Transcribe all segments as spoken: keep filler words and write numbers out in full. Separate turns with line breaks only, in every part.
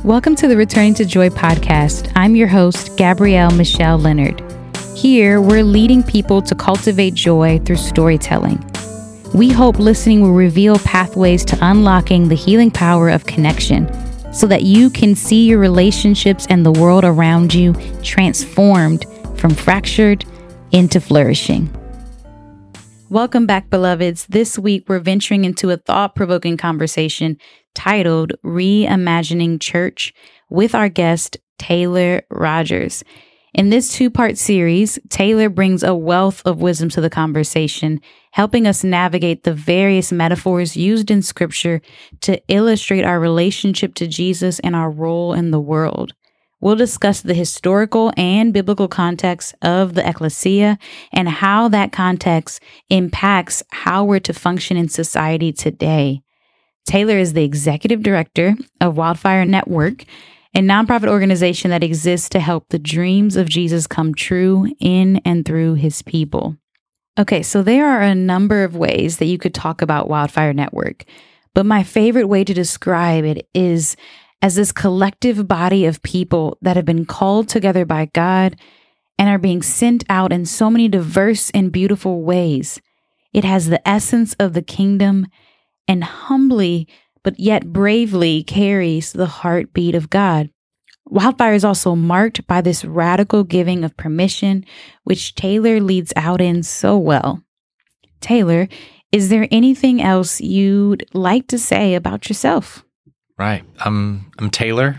Welcome to the Returning to Joy podcast. I'm your host, Gabrielle Michelle Leonard. Here, we're leading people to cultivate joy through storytelling. We hope listening will reveal pathways to unlocking the healing power of connection so that you can see your relationships and the world around you transformed from fractured into flourishing. Welcome back, beloveds. This week, we're venturing into a thought-provoking conversation titled Reimagining Church with our guest, Taylor Rogers. In this two-part series, Taylor brings a wealth of wisdom to the conversation, helping us navigate the various metaphors used in Scripture to illustrate our relationship to Jesus and our role in the world. We'll discuss the historical and biblical context of the ecclesia and how that context impacts how we're to function in society today. Taylor is the executive director of Wildfire Network, a nonprofit organization that exists to help the dreams of Jesus come true in and through his people. Okay, so there are a number of ways that you could talk about Wildfire Network, but my favorite way to describe it is as this collective body of people that have been called together by God and are being sent out in so many diverse and beautiful ways. It has the essence of the kingdom and humbly, but yet bravely carries the heartbeat of God. Wildfire is also marked by this radical giving of permission, which Taylor leads out in so well. Taylor, is there anything else you'd like to say about yourself?
Right. I'm I'm Taylor,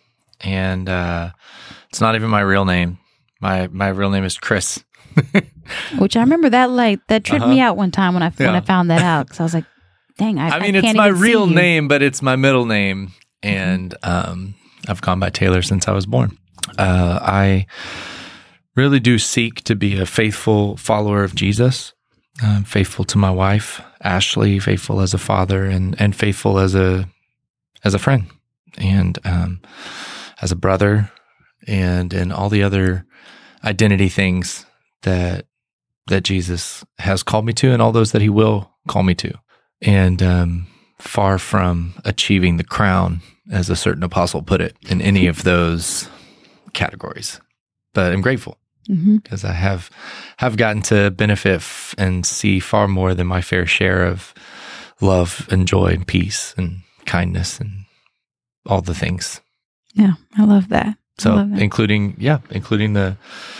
and uh, it's not even my real name. My my real name is Chris.
Which I remember that like that tripped
uh-huh.
me out one time when I
yeah.
when I found that out, because I was like, dang, I,
I mean,
I
it's
can't
my
even
real
see you.
name, but it's my middle name, and um, I've gone by Taylor since I was born. Uh, I really do seek to be a faithful follower of Jesus, uh, faithful to my wife, Ashley, faithful as a father, and and faithful as a as a friend, and um, as a brother, and and all the other identity things that that Jesus has called me to, and all those that he will call me to. And um, far from achieving the crown, as a certain apostle put it, in any of those categories. But I'm grateful because mm-hmm. I have have gotten to benefit f- and see far more than my fair share of love and joy and peace and kindness and all the things.
Yeah, I love that.
So,
love that.
including yeah, including the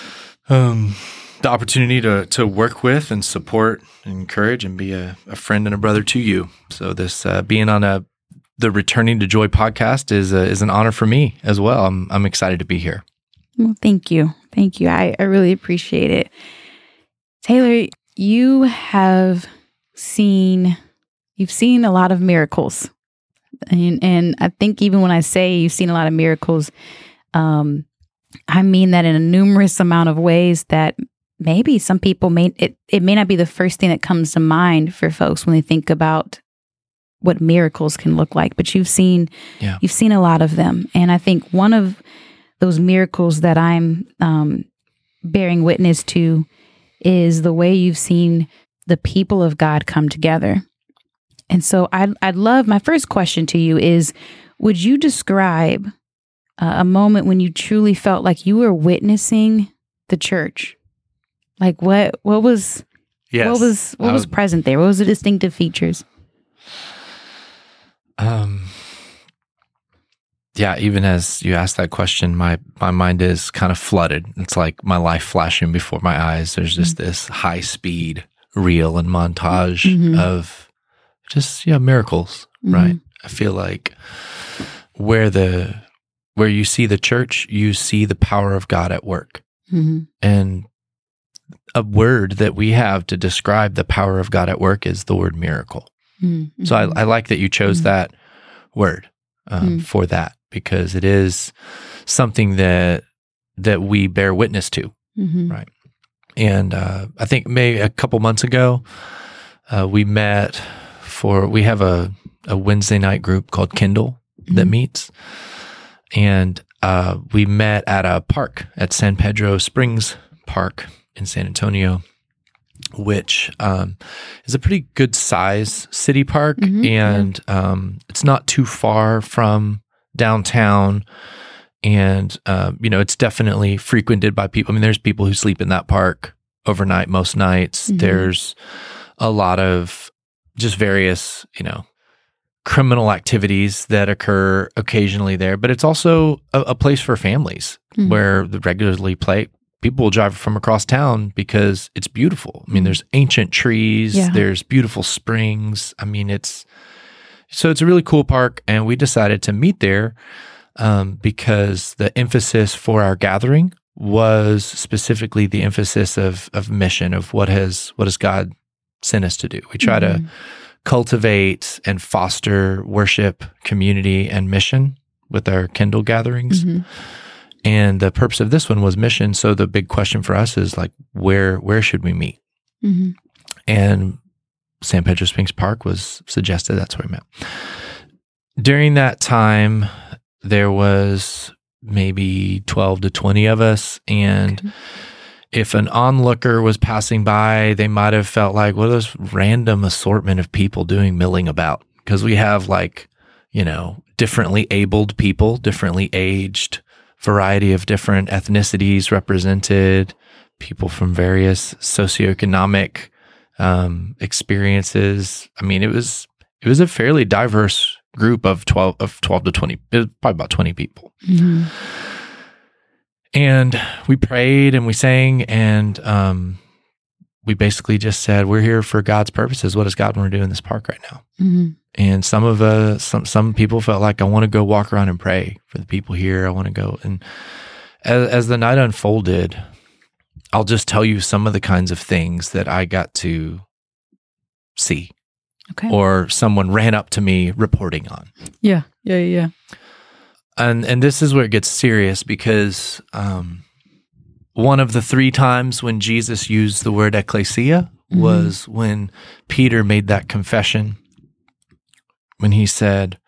um, the opportunity to to work with and support and encourage and be a, a friend and a brother to you. So, this uh, being on a the Returning to Joy podcast is a, is an honor for me as well. I'm I'm excited to be here.
Well, thank you, thank you. I I really appreciate it, Taylor. You have seen you've seen a lot of miracles. And, and I think even when I say you've seen a lot of miracles, um, I mean that in a numerous amount of ways that maybe some people may, it, it may not be the first thing that comes to mind for folks when they think about what miracles can look like, but you've seen,
yeah.
you've seen a lot of them. And I think one of those miracles that I'm um, bearing witness to is the way you've seen the people of God come together. And so I'd, I'd love, my first question to you is, would you describe uh, a moment when you truly felt like you were witnessing the church? Like what, what was,
yes.
what was, what was
would,
present there? What was the distinctive features?
Um, yeah, even as you asked that question, my, my mind is kind of flooded. It's like my life flashing before my eyes. There's just mm-hmm. this high speed reel and montage mm-hmm. of just, yeah, miracles, mm-hmm. right? I feel like where the, where you see the church, you see the power of God at work. Mm-hmm. And a word that we have to describe the power of God at work is the word miracle. Mm-hmm. So I, I like that you chose mm-hmm. that word um, mm-hmm. for that, because it is something that, that we bear witness to, mm-hmm. right? And uh, I think maybe a couple months ago, uh, we met for, we have a, a Wednesday night group called Kindle mm-hmm. that meets. And uh, we met at a park at San Pedro Springs Park in San Antonio, which um, is a pretty good size city park. Mm-hmm. And um, it's not too far from downtown. And, uh, you know, it's definitely frequented by people. I mean, there's people who sleep in that park overnight most nights. Mm-hmm. There's a lot of just various, you know, criminal activities that occur occasionally there. But it's also a, a place for families mm-hmm. where the regularly play. People will drive from across town because it's beautiful. I mean, there's ancient trees, yeah. there's beautiful springs. I mean, it's, so it's a really cool park. And we decided to meet there um, because the emphasis for our gathering was specifically the emphasis of of mission, of what has, what has God sent us to do. We try mm-hmm. to cultivate and foster worship, community, and mission with our Kindle gatherings. Mm-hmm. And the purpose of this one was mission. So the big question for us is like, where where should we meet? Mm-hmm. And San Pedro Springs Park was suggested. That's where we met. During that time, there was maybe twelve to twenty of us. And okay. if an onlooker was passing by, they might have felt like, what are those random assortment of people doing milling about? Because we have like, you know, differently abled people, differently aged, variety of different ethnicities represented, people from various socioeconomic um, experiences. I mean, it was it was a fairly diverse group of twelve of twelve to twenty, it was probably about twenty people. Mm-hmm. And we prayed and we sang, and um, we basically just said, we're here for God's purposes. What does God want to do in this park right now? Mm-hmm. And some of us, some some people felt like, I want to go walk around and pray for the people here. I want to go. And as, as the night unfolded, I'll just tell you some of the kinds of things that I got to see. Okay. Or someone ran up to me reporting on.
Yeah, yeah, yeah.
And and this is where it gets serious, because um, one of the three times when Jesus used the word ecclesia mm-hmm. was when Peter made that confession, when he said,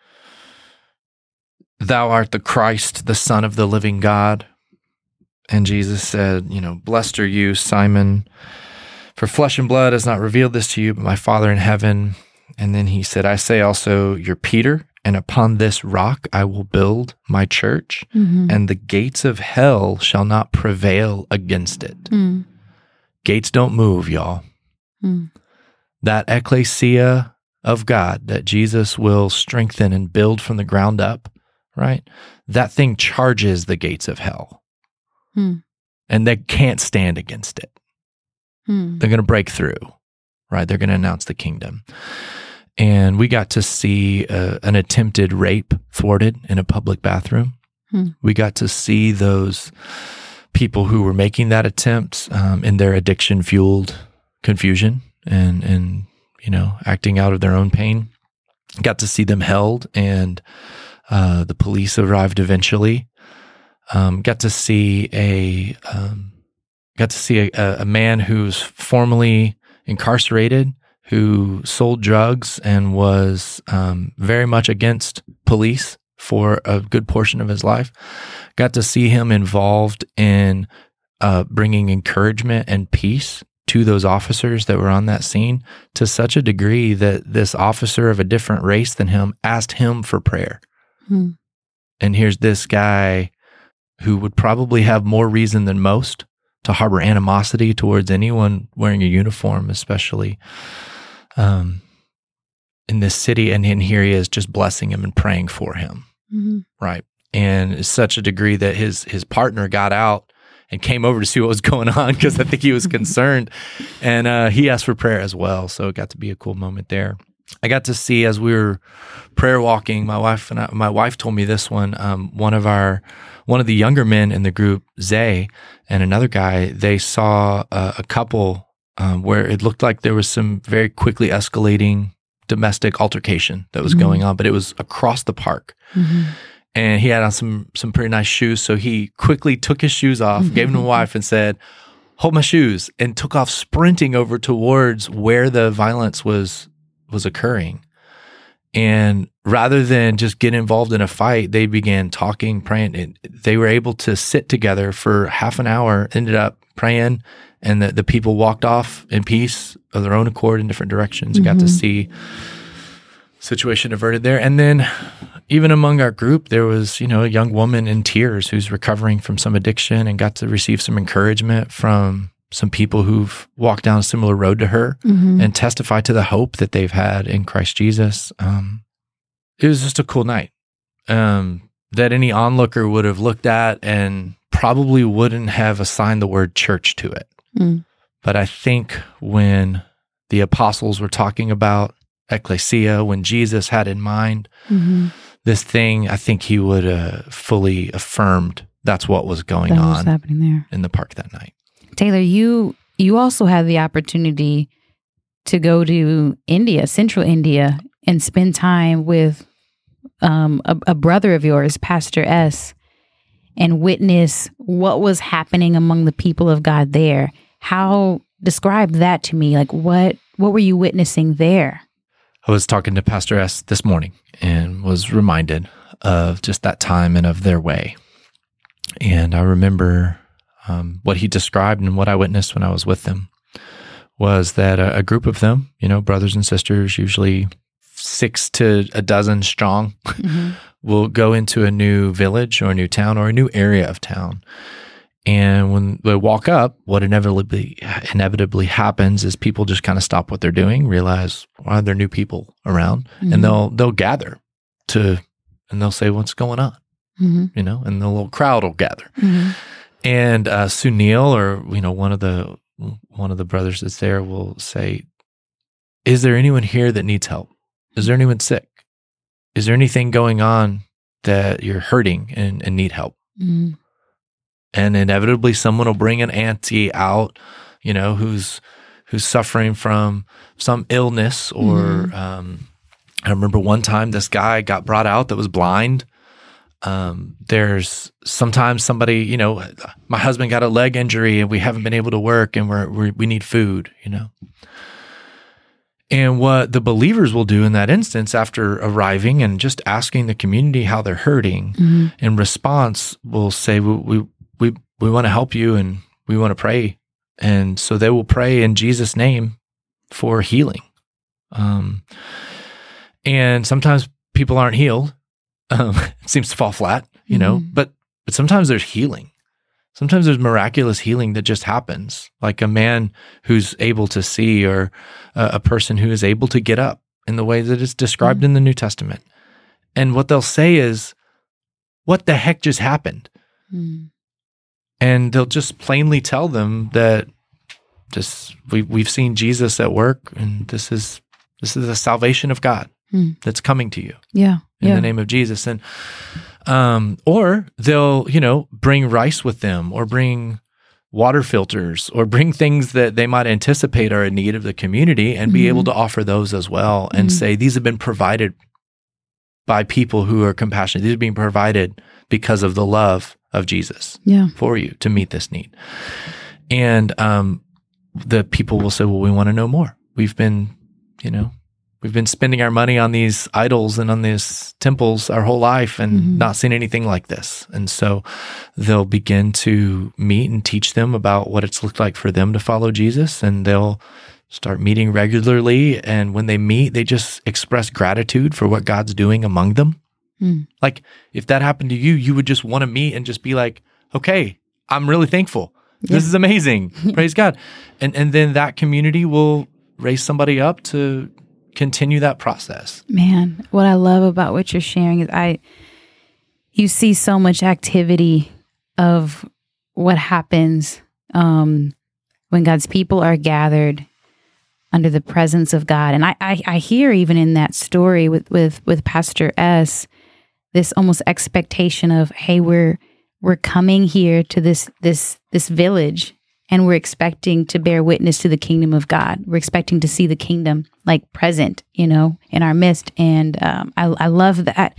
"Thou art the Christ, the Son of the living God." And Jesus said, you know, "Blessed are you, Simon, for flesh and blood has not revealed this to you, but my Father in heaven." And then he said, "I say also, you're Peter, and upon this rock I will build my church, mm-hmm. and the gates of hell shall not prevail against it." Mm. Gates don't move, y'all. Mm. That ecclesia of God that Jesus will strengthen and build from the ground up, right? That thing charges the gates of hell. Mm. And they can't stand against it. Mm. They're going to break through, right? They're going to announce the kingdom. And we got to see uh, an attempted rape thwarted in a public bathroom. Hmm. We got to see those people who were making that attempt um, in their addiction-fueled confusion and, and, you know, acting out of their own pain. Got to see them held, and uh, the police arrived eventually. Um, got to see a um, got to see a, a man who's formerly incarcerated, who sold drugs and was um, very much against police for a good portion of his life. Got to see him involved in uh, bringing encouragement and peace to those officers that were on that scene, to such a degree that this officer of a different race than him asked him for prayer. Hmm. And here's this guy who would probably have more reason than most to harbor animosity towards anyone wearing a uniform, especially Um, in this city, and, and here he is just blessing him and praying for him, mm-hmm. right? And it's such a degree that his his partner got out and came over to see what was going on, because I think he was concerned, and uh, he asked for prayer as well. So it got to be a cool moment there. I got to see, as we were prayer walking, my wife and I, my wife told me this one. Um, one of our one of the younger men in the group, Zay, and another guy, they saw uh, a couple. Um, where it looked like there was some very quickly escalating domestic altercation that was mm-hmm. going on, but it was across the park. Mm-hmm. And he had on some some pretty nice shoes, so he quickly took his shoes off, mm-hmm. gave them to my wife, and said, "Hold my shoes," and took off sprinting over towards where the violence was was occurring. And rather than just get involved in a fight, they began talking, praying. And they were able to sit together for half an hour, ended up praying, and the, the people walked off in peace of their own accord in different directions, and mm-hmm. got to see situation averted there. And then even among our group, there was, you know, a young woman in tears who's recovering from some addiction and got to receive some encouragement from some people who've walked down a similar road to her mm-hmm. and testify to the hope that they've had in Christ Jesus. Um, it was just a cool night um, that any onlooker would have looked at and probably wouldn't have assigned the word church to it. Mm. But I think when the apostles were talking about ecclesia, when Jesus had in mind mm-hmm. this thing, I think he would have fully affirmed that's what was going
that
on
was happening there
in the park that night.
Taylor, you you also had the opportunity to go to India, central India, and spend time with um, a, a brother of yours, Pastor S, and witness what was happening among the people of God there. How, describe that to me. Like, what what were you witnessing there?
I was talking to Pastor S this morning and was reminded of just that time and of their way. And I remember um, what he described and what I witnessed when I was with them was that a, a group of them, you know, brothers and sisters, usually six to a dozen strong, mm-hmm. will go into a new village or a new town or a new area of town. And when they walk up, what inevitably inevitably happens is people just kind of stop what they're doing, realize why are there new people around, mm-hmm. and they'll they'll gather to, and they'll say, "What's going on?" Mm-hmm. You know, and the little crowd will gather. Mm-hmm. And uh, Sunil, or you know, one of the one of the brothers that's there, will say, "Is there anyone here that needs help? Is there anyone sick? Is there anything going on that you're hurting and, and need help?" Mm-hmm. And inevitably someone will bring an auntie out, you know, who's who's suffering from some illness or mm-hmm. um, I remember one time this guy got brought out that was blind. Um, there's sometimes somebody, you know, my husband got a leg injury and we haven't been able to work and we're, we're we need food, you know. And what the believers will do in that instance after arriving and just asking the community how they're hurting, mm-hmm. in response will say, we, we We we want to help you and we want to pray. And so they will pray in Jesus' name for healing. Um, and sometimes people aren't healed. Um, it seems to fall flat, you mm-hmm. know, but, but sometimes there's healing. Sometimes there's miraculous healing that just happens, like a man who's able to see or a, a person who is able to get up in the way that is described mm-hmm. in the New Testament. And what they'll say is, what the heck just happened? Mm. And they'll just plainly tell them that just we we've seen Jesus at work, and this is this is the salvation of God mm. that's coming to you.
Yeah,
in
yeah.
the name of Jesus. And um, or they'll you know bring rice with them, or bring water filters, or bring things that they might anticipate are in need of the community, and mm-hmm. be able to offer those as well, and mm-hmm. say these have been provided by people who are compassionate. These are being provided because of the love of Jesus
yeah.
for you to meet this need. And um, the people will say, well, we want to know more. We've been, you know, we've been spending our money on these idols and on these temples our whole life and mm-hmm. not seen anything like this. And so they'll begin to meet and teach them about what it's looked like for them to follow Jesus, and they'll start meeting regularly. And when they meet, they just express gratitude for what God's doing among them. Mm. Like if that happened to you, you would just want to meet and just be like, okay, I'm really thankful. Yeah. This is amazing. Praise God. And and then that community will raise somebody up to continue that process.
Man, what I love about what you're sharing is I, you see so much activity of what happens um, when God's people are gathered under the presence of God. And I, I, I hear even in that story with, with, with Pastor S, this almost expectation of, hey, we're we're coming here to this this this village, and we're expecting to bear witness to the kingdom of God. We're expecting to see the kingdom like present, you know, in our midst. And um, I, I love that.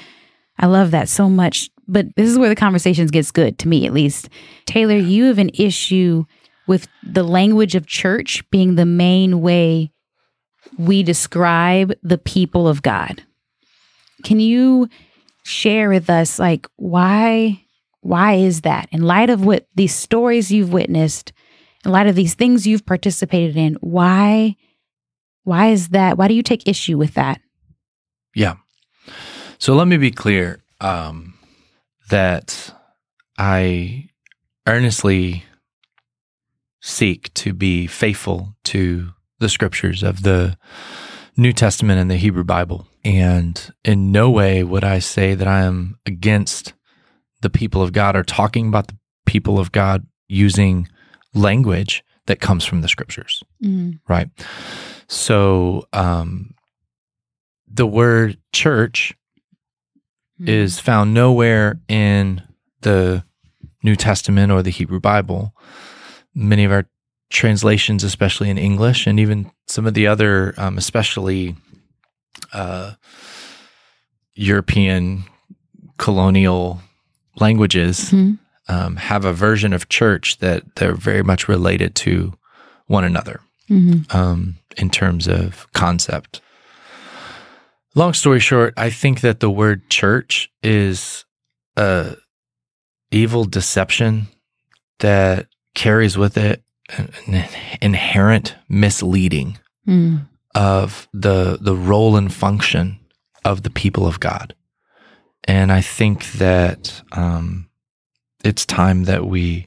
I love that so much. But this is where the conversations gets good, to me at least. Taylor, you have an issue with the language of church being the main way we describe the people of God. Can you share with us, like, why why is that? In light of what these stories you've witnessed, in light of these things you've participated in, why why is that? Why do you take issue with that?
Yeah. So let me be clear um, that I earnestly seek to be faithful to the scriptures of the New Testament and the Hebrew Bible. And in no way would I say that I am against the people of God or talking about the people of God using language that comes from the scriptures, mm. right? So um, the word church mm. is found nowhere in the New Testament or the Hebrew Bible. Many of our translations, especially in English, and even some of the other, um, especially uh, European colonial languages, mm-hmm. um, have a version of church that they're very much related to one another mm-hmm. um, in terms of concept. Long story short, I think that the word church is a evil deception that carries with it an inherent misleading mm. of the the role and function of the people of God. And I think that um, it's time that we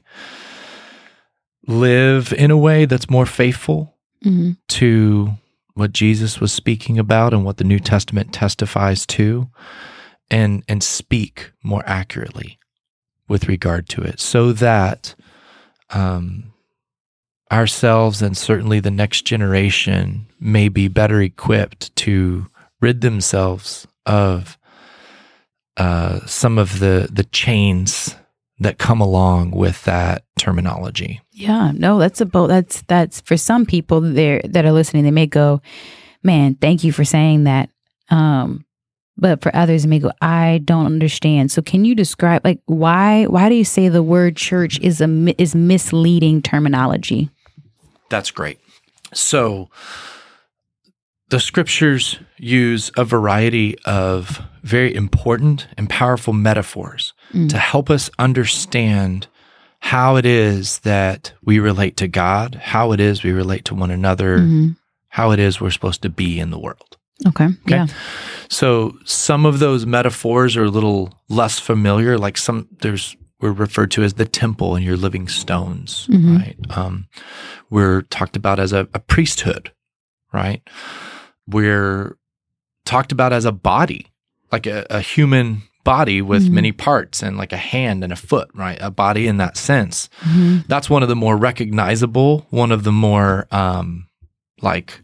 live in a way that's more faithful mm-hmm. to what Jesus was speaking about and what the New Testament testifies to, and and speak more accurately with regard to it, so that um, ourselves and certainly the next generation may be better equipped to rid themselves of uh, some of the the chains that come along with that terminology.
Yeah, no, that's about that's that's for some people there that are listening. They may go, "Man, thank you for saying that." Um, but for others, they may go, "I don't understand." So, can you describe, like, why why do you say the word church is a is misleading terminology?
That's great. So, the scriptures use a variety of very important and powerful metaphors mm. to help us understand how it is that we relate to God, how it is we relate to one another, mm-hmm. how it is we're supposed to be in the world.
Okay. okay. Yeah.
So some of those metaphors are a little less familiar, like some there's we're referred to as the temple and your living stones, mm-hmm. right? Um, we're talked about as a, a priesthood, right? We're talked about as a body, like a, a human body with mm-hmm. many parts and like a hand and a foot, right? A body in that sense. Mm-hmm. That's one of the more recognizable, one of the more um, like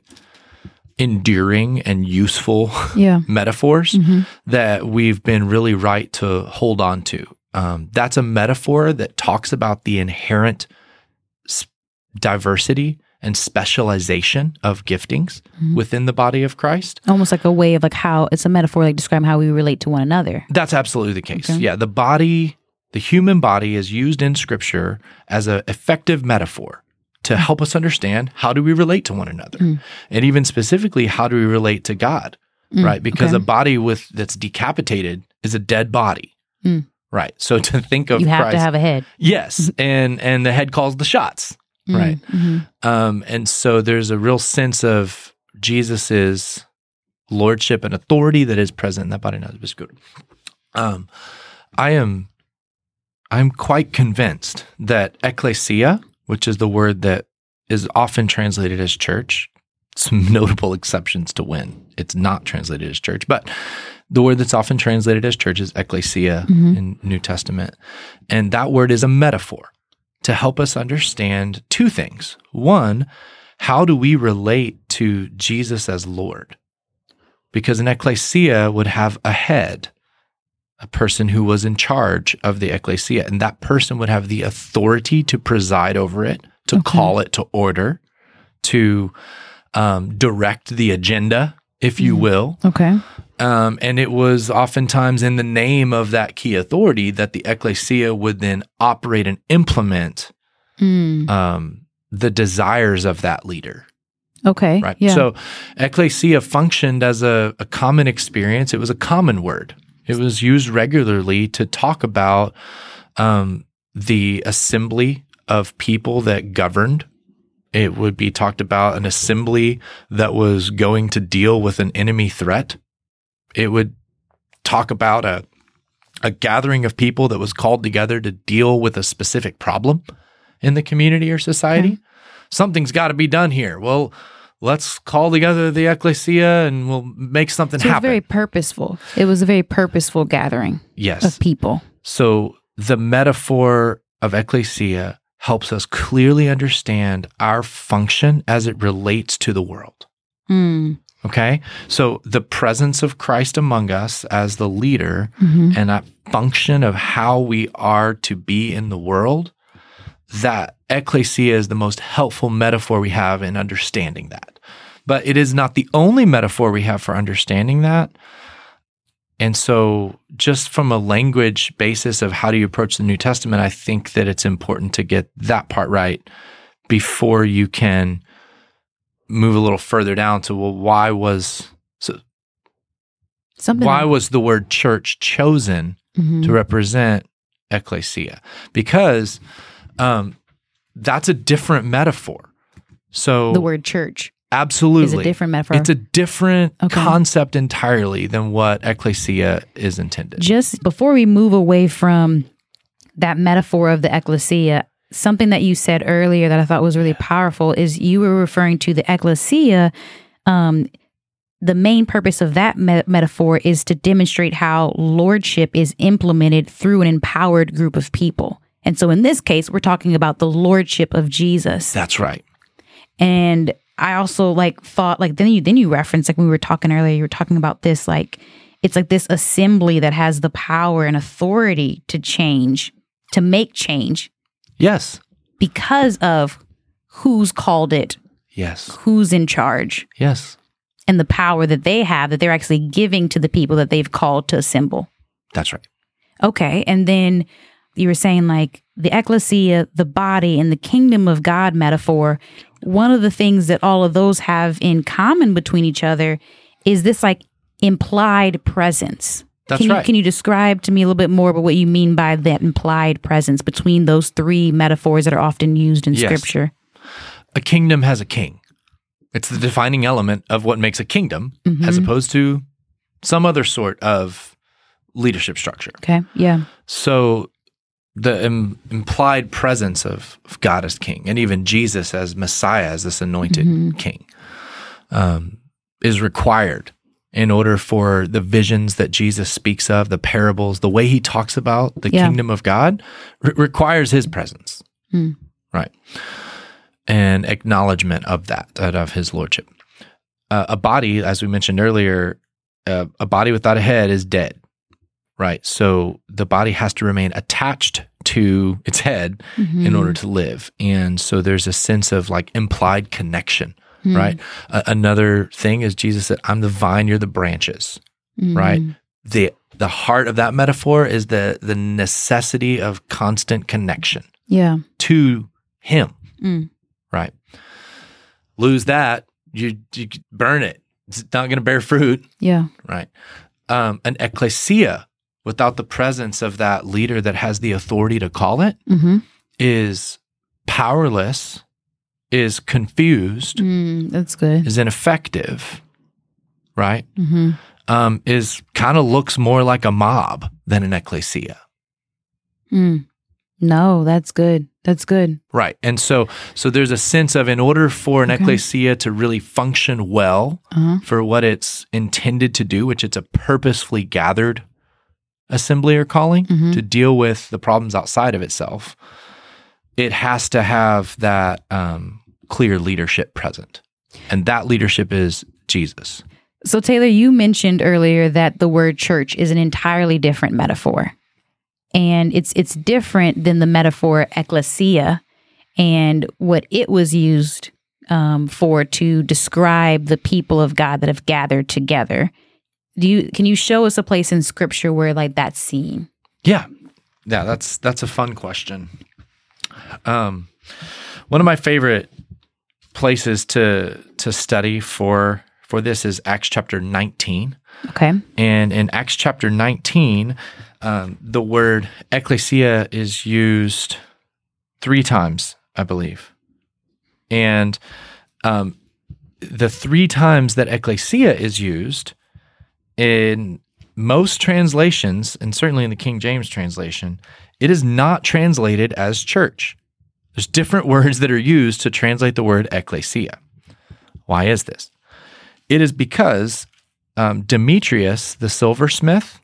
endearing and useful yeah. metaphors mm-hmm. that we've been really right to hold on to. Um, that's a metaphor that talks about the inherent s- diversity and specialization of giftings mm-hmm. within the body of Christ.
Almost like a way of like how, it's a metaphor like describing how we relate to one another.
That's absolutely the case. Okay. Yeah, the body, the human body is used in Scripture as an effective metaphor to mm-hmm. help us understand how do we relate to one another. Mm-hmm. And even specifically, how do we relate to God, mm-hmm. right? Because okay. a body with that's decapitated is a dead body. Mm-hmm. Right. So to think of
you have
Christ,
to have a head.
Yes. And and the head calls the shots. Mm-hmm. Right. Mm-hmm. Um, and so there's a real sense of Jesus's lordship and authority that is present in that body. Now, it's good. Um, I am I'm quite convinced that ecclesia, which is the word that is often translated as church, some notable exceptions to when it's not translated as church, but the word that's often translated as church is ecclesia mm-hmm. in New Testament. And that word is a metaphor to help us understand two things. One, how do we relate to Jesus as Lord? Because an ecclesia would have a head, a person who was in charge of the ecclesia, and that person would have the authority to preside over it, to okay. call it to order, to um, direct the agenda, if you mm-hmm. will.
Okay.
Um, and it was oftentimes in the name of that key authority that the ecclesia would then operate and implement mm. um, the desires of that leader.
Okay.
Right.
Yeah.
So ecclesia functioned as a, a common experience. It was a common word. It was used regularly to talk about um, the assembly of people that governed. It would be talked about an assembly that was going to deal with an enemy threat it would talk about a a gathering of people that was called together to deal with a specific problem in the community or society. Okay. Something's got to be done here. Well, let's call together the ecclesia and we'll make something
so
happen.
It was very purposeful. It was a very purposeful gathering
yes.
of people.
So the metaphor of ecclesia helps us clearly understand our function as it relates to the world.
Mm.
Okay? So the presence of Christ among us as the leader mm-hmm. and that function of how we are to be in the world, that ecclesia is the most helpful metaphor we have in understanding that. But it is not the only metaphor we have for understanding that. And so just from a language basis of how do you approach the New Testament, I think that it's important to get that part right before you can move a little further down to, well, why was so
Something
why
like-
was the word church chosen mm-hmm. to represent ecclesia? Because um, that's a different metaphor. So
the word church.
Absolutely.
Is a different metaphor.
It's a different
okay.
concept entirely than what ecclesia is intended.
Just before we move away from that metaphor of the ecclesia, something that you said earlier that I thought was really powerful is you were referring to the ecclesia. Um, the main purpose of that me- metaphor is to demonstrate how lordship is implemented through an empowered group of people. And so in this case, we're talking about the lordship of Jesus.
That's right.
And I also like thought like then you then you referenced like when we were talking earlier, you were talking about this like it's like this assembly that has the power and authority to change, to make change.
Yes.
Because of who's called it.
Yes.
Who's in charge.
Yes.
And the power that they have that they're actually giving to the people that they've called to assemble.
That's right.
Okay. And then you were saying like the ecclesia, the body, and the kingdom of God metaphor. One of the things that all of those have in common between each other is this like implied presence.
That's
can you,
right.
Can you describe to me a little bit more about what you mean by that implied presence between those three metaphors that are often used in
yes.
Scripture?
A kingdom has a king. It's the defining element of what makes a kingdom
mm-hmm.
as opposed to some other sort of leadership structure.
Okay, yeah.
So the im- implied presence of, of God as king and even Jesus as Messiah, as this anointed mm-hmm. king, um, is required in order for the visions that Jesus speaks of, the parables, the way he talks about the yeah. kingdom of God, re- requires his presence.
Mm.
Right. And acknowledgement of that, of his lordship. Uh, a body, as we mentioned earlier, uh, a body without a head is dead. Right. So the body has to remain attached to its head mm-hmm. in order to live. And so there's a sense of like implied connection, mm-hmm. right? Uh, another thing is Jesus said, I'm the vine, you're the branches, mm-hmm. right? The the heart of that metaphor is the the necessity of constant connection
yeah.
to him,
mm.
right? Lose that, you, you burn it. It's not going to bear fruit.
Yeah.
Right. Um, an ecclesia without the presence of that leader that has the authority to call it
mm-hmm.
is powerless, is confused,
mm, that's good,
is ineffective, right?
Mm-hmm.
Um, is kind of looks more like a mob than an ecclesia.
Mm. No, that's good. That's good.
Right. And so so there's a sense of in order for an okay. ecclesia to really function well
uh-huh.
for what it's intended to do, which it's a purposefully gathered assembly or calling
mm-hmm.
to deal with the problems outside of itself, it has to have that um, clear leadership present. And that leadership is Jesus.
So Taylor, you mentioned earlier that the word church is an entirely different metaphor. And it's it's different than the metaphor ecclesia and what it was used um, for to describe the people of God that have gathered together. Do you can you show us a place in Scripture where like that's seen?
Yeah, yeah, that's that's a fun question. Um, one of my favorite places to to study for for this is Acts chapter nineteen.
Okay,
and in Acts chapter nineteen. Um, the word ecclesia is used three times, I believe. And um, the three times that ecclesia is used in most translations, and certainly in the King James translation, it is not translated as church. There's different words that are used to translate the word ecclesia. Why is this? It is because um, Demetrius, the silversmith,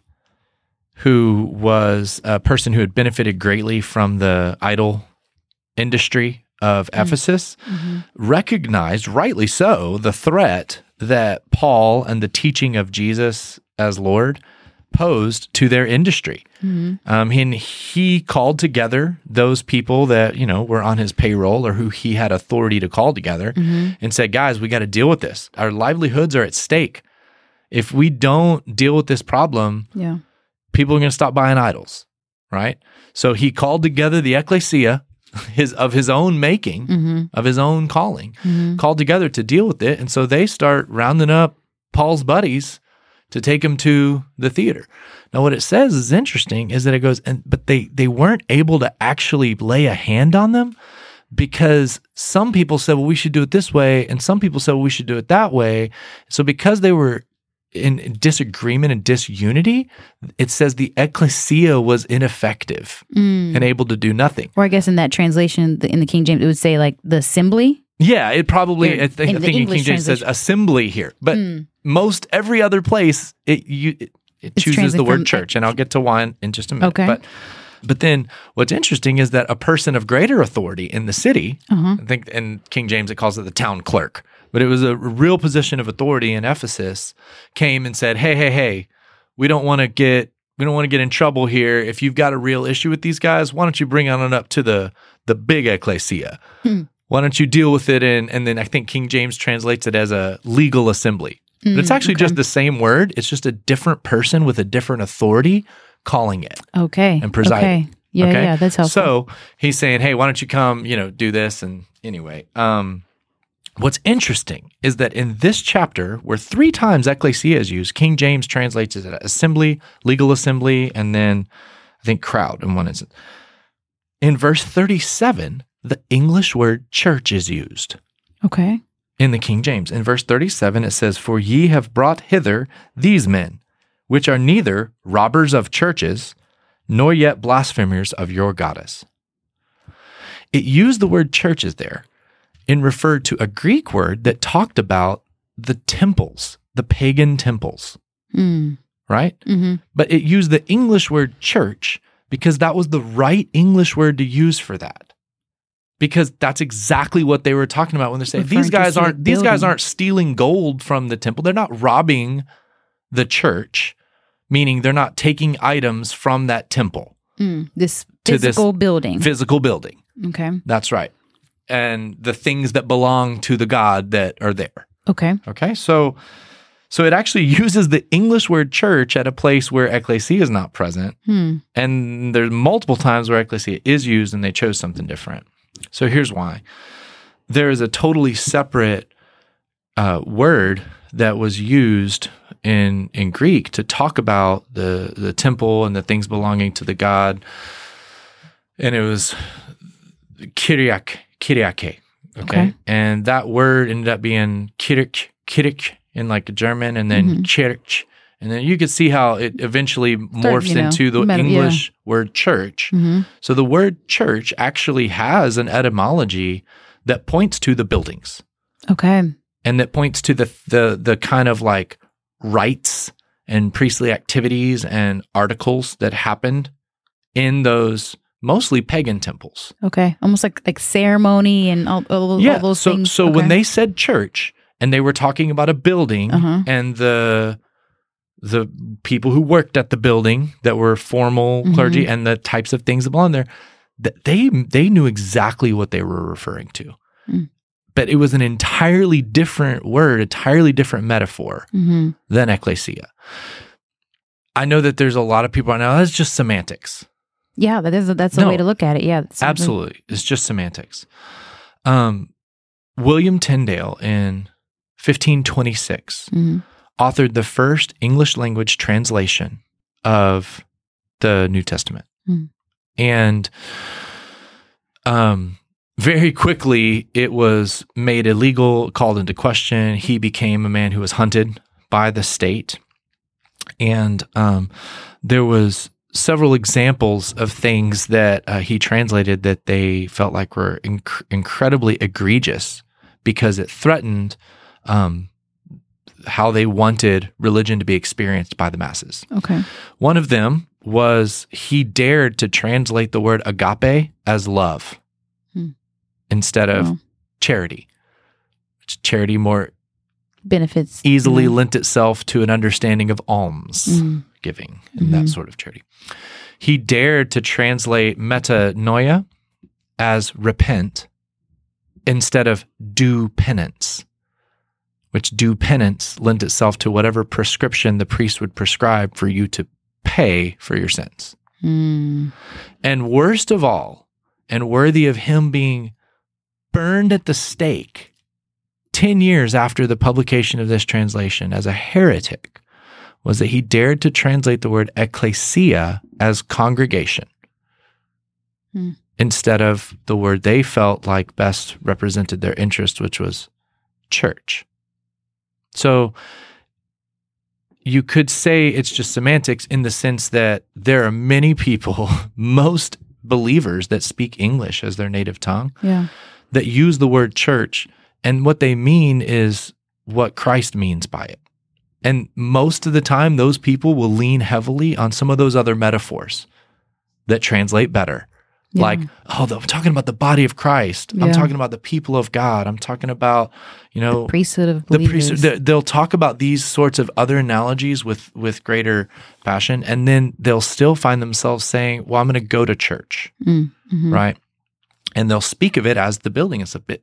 who was a person who had benefited greatly from the idol industry of mm-hmm. Ephesus, mm-hmm. recognized, rightly so, the threat that Paul and the teaching of Jesus as Lord posed to their industry. Mm-hmm. Um, and he called together those people that, you know, were on his payroll or who he had authority to call together mm-hmm. and said, guys, we got to deal with this. Our livelihoods are at stake. If we don't deal with this problem,
yeah.
people are going to stop buying idols, right? So he called together the ecclesia, his of his own making, mm-hmm. of his own calling, mm-hmm. called together to deal with it. And so they start rounding up Paul's buddies to take him to the theater. Now, what it says is interesting is that it goes, and but they they weren't able to actually lay a hand on them because some people said, well, we should do it this way, and some people said, well, we should do it that way. So because they were in disagreement and disunity, it says the ecclesia was ineffective mm. and able to do nothing.
Or I guess in that translation, in the King James, it would say like the assembly.
Yeah, it probably,
Here,
I think,
in
I think in King James says assembly here, but mm. most every other place, it you it, it chooses the word church, and I'll get to why in, in just a minute.
Okay.
But, but then what's interesting is that a person of greater authority in the city, uh-huh. I think in King James it calls it the town clerk, but it was a real position of authority in Ephesus, came and said, hey, hey, hey, we don't want to get we don't want to get in trouble here. If you've got a real issue with these guys, why don't you bring on it up to the the big ecclesia? Hmm. Why don't you deal with it in, and then I think King James translates it as a legal assembly. Mm, but it's actually okay. just the same word. It's just a different person with a different authority calling it.
Okay.
And presiding.
Okay. Yeah, okay? yeah, that's helpful.
So he's saying, hey, why don't you come, you know, do this? And anyway, um, what's interesting is that in this chapter, where three times ecclesia is used, King James translates it as assembly, legal assembly, and then I think crowd in one instance. In verse thirty-seven, the English word church is used.
Okay.
In the King James. In verse thirty-seven, it says, for ye have brought hither these men, which are neither robbers of churches, nor yet blasphemers of your goddess. It used the word churches there and referred to a Greek word that talked about the temples, the pagan temples, mm. right? Mm-hmm. But it used the English word church because that was the right English word to use for that. Because that's exactly what they were talking about when they say these guys aren't these guys aren't stealing gold from the temple. They're not robbing the church, meaning they're not taking items from that temple.
Mm, this physical this building.
Physical building.
Okay.
That's right. And the things that belong to the God that are there.
Okay.
Okay. So so it actually uses the English word church at a place where ecclesia is not present. Hmm. And there's multiple times where ecclesia is used and they chose something different. So here's why. There is a totally separate uh, word that was used in in Greek to talk about the, the temple and the things belonging to the God. And it was kyriak, kyriake. Okay? okay. And that word ended up being kirik, kirik in like German, and then mm-hmm. church. And then you could see how it eventually morphs you know, into the met, English yeah. word church. Mm-hmm. So the word church actually has an etymology that points to the buildings.
Okay.
And that points to the the the kind of like rites and priestly activities and articles that happened in those mostly pagan temples.
Okay. Almost like like ceremony and all, all,
yeah.
all those
so,
things.
So
okay.
when they said church and they were talking about a building uh-huh. and the the people who worked at the building that were formal mm-hmm. clergy and the types of things that belong there, that they they knew exactly what they were referring to. Mm. But it was an entirely different word, entirely different metaphor mm-hmm. than ecclesia. I know that there's a lot of people right now, that's just semantics.
Yeah, that is a, that's a no, way to look at it. Yeah,
absolutely. Like... It's just semantics. Um, William Tyndale in fifteen twenty-six mm-hmm. authored the first English language translation of the New Testament. Mm. And um, very quickly, it was made illegal, called into question. He became a man who was hunted by the state. And um, there was several examples of things that uh, he translated that they felt like were inc- incredibly egregious because it threatened um, how they wanted religion to be experienced by the masses.
Okay. One
of them was he dared to translate the word agape as love hmm. instead of oh. charity. Charity more
benefits
easily mm-hmm. lent itself to an understanding of alms mm-hmm. giving and mm-hmm. that sort of charity. He dared to translate metanoia as repent instead of do penance, which do penance lent itself to whatever prescription the priest would prescribe for you to pay for your sins. Mm. And worst of all, and worthy of him being burned at the stake ten years after the publication of this translation as a heretic, was that he dared to translate the word ecclesia as congregation hmm. instead of the word they felt like best represented their interest, which was church. So you could say it's just semantics in the sense that there are many people, most believers that speak English as their native tongue,
yeah.
that use the word church, and what they mean is what Christ means by it. And most of the time, those people will lean heavily on some of those other metaphors that translate better. Yeah. Like, oh, I'm talking about the body of Christ. Yeah. I'm talking about the people of God. I'm talking about, you know,
the priesthood of believers.
The priesthood. They'll talk about these sorts of other analogies with, with greater passion, and then they'll still find themselves saying, well, I'm going to go to church, mm-hmm. right? And they'll speak of it as the building. It's a bit,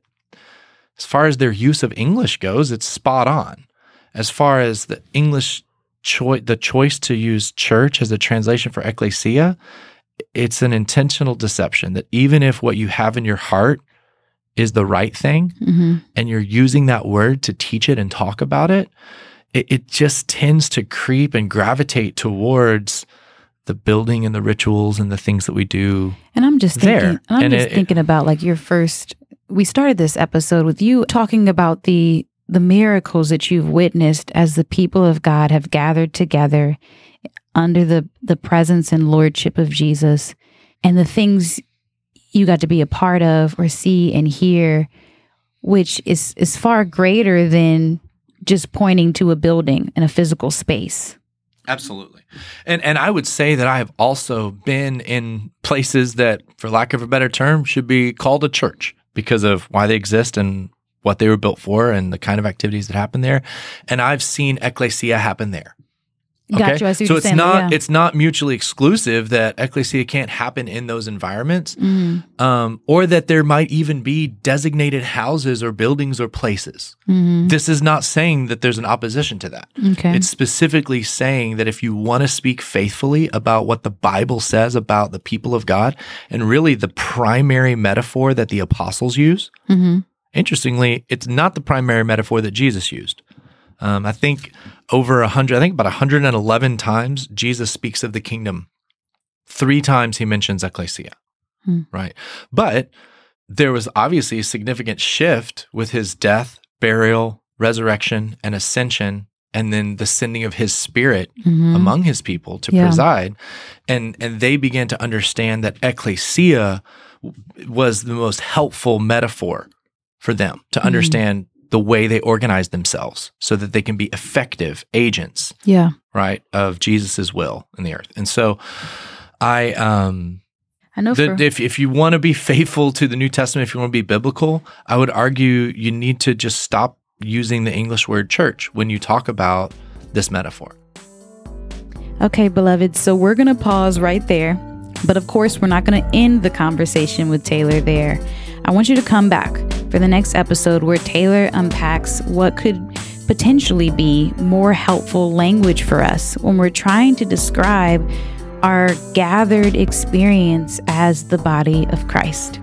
as far as their use of English goes, it's spot on. As far as the English choice, the choice to use church as a translation for ecclesia, it's an intentional deception that even if what you have in your heart is the right thing, mm-hmm. and you're using that word to teach it and talk about it, it, it just tends to creep and gravitate towards the building and the rituals and the things that we do.
And I'm just
there.
thinking, I'm
and
just
it,
thinking about like your first. We started this episode with you talking about the the miracles that you've witnessed as the people of God have gathered together under the, the presence and lordship of Jesus, and the things you got to be a part of or see and hear, which is, is far greater than just pointing to a building and a physical space.
Absolutely. And and I would say that I have also been in places that, for lack of a better term, should be called a church because of why they exist and what they were built for and the kind of activities that happen there. And I've seen ecclesia happen there.
Okay? Gotcha, I see what
so
you're
it's
saying,
not
yeah.
it's not mutually exclusive that ecclesia can't happen in those environments, mm-hmm. um, or that there might even be designated houses or buildings or places. Mm-hmm. This is not saying that there's an opposition to that.
Okay.
It's specifically saying that if you want to speak faithfully about what the Bible says about the people of God, and really the primary metaphor that the apostles use, mm-hmm. interestingly, it's not the primary metaphor that Jesus used. Um, I think over a hundred, I think about one hundred eleven times, Jesus speaks of the kingdom. Three times he mentions ecclesia, hmm. right? But there was obviously a significant shift with his death, burial, resurrection, and ascension, and then the sending of his spirit mm-hmm. among his people to yeah. preside. And, and they began to understand that ecclesia was the most helpful metaphor for them to mm-hmm. understand the way they organize themselves so that they can be effective agents,
yeah,
right, of Jesus's will in the earth. And so I, um,
I know
the,
for-
if if you want to be faithful to the New Testament, if you want to be biblical, I would argue you need to just stop using the English word church when you talk about this metaphor.
Okay, beloved. So we're going to pause right there. But of course, we're not going to end the conversation with Taylor there. I want you to come back for the next episode where Taylor unpacks what could potentially be more helpful language for us when we're trying to describe our gathered experience as the body of Christ.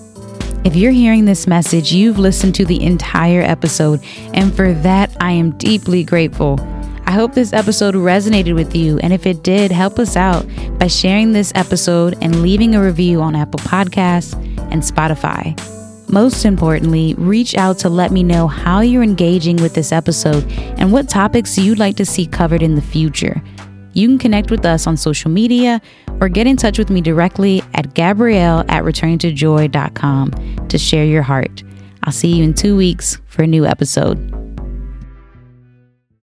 If you're hearing this message, you've listened to the entire episode, and for that, I am deeply grateful. I hope this episode resonated with you, and if it did, help us out by sharing this episode and leaving a review on Apple Podcasts and Spotify. Most importantly, reach out to let me know how you're engaging with this episode and what topics you'd like to see covered in the future. You can connect with us on social media or get in touch with me directly at Gabrielle at returning to joy dot com to share your heart. I'll see you in two weeks for a new episode.